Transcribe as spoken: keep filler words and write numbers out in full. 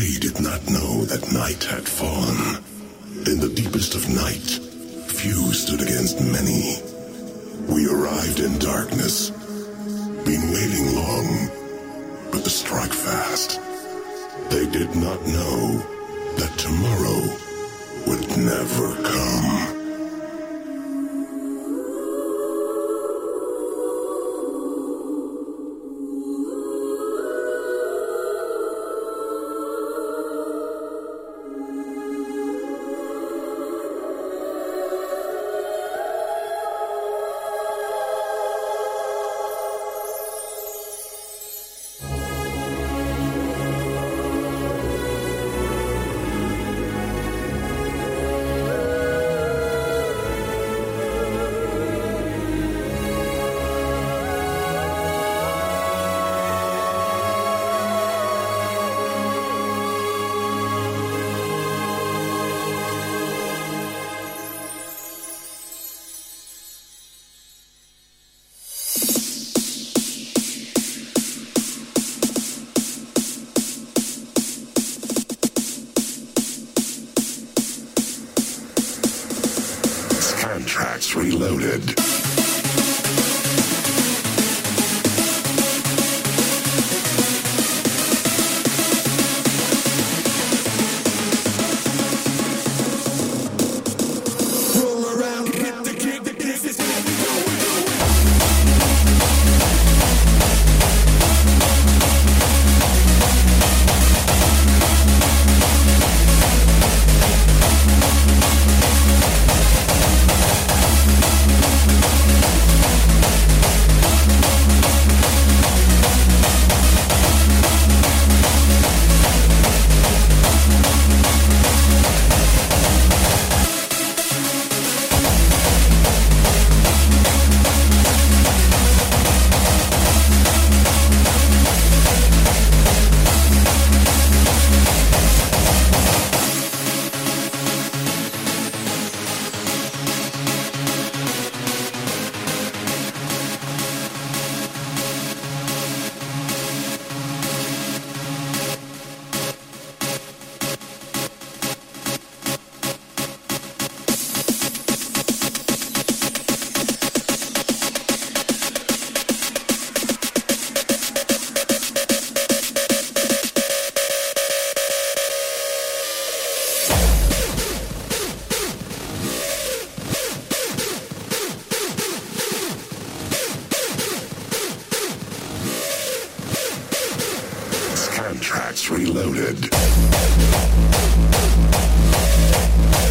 We did not know that night had fallen. In the deepest of night, few stood against many. We arrived in darkness. Been waiting long, but the strike fast. They did not know that tomorrow would never come. Tracks Reloaded. Tracks Reloaded.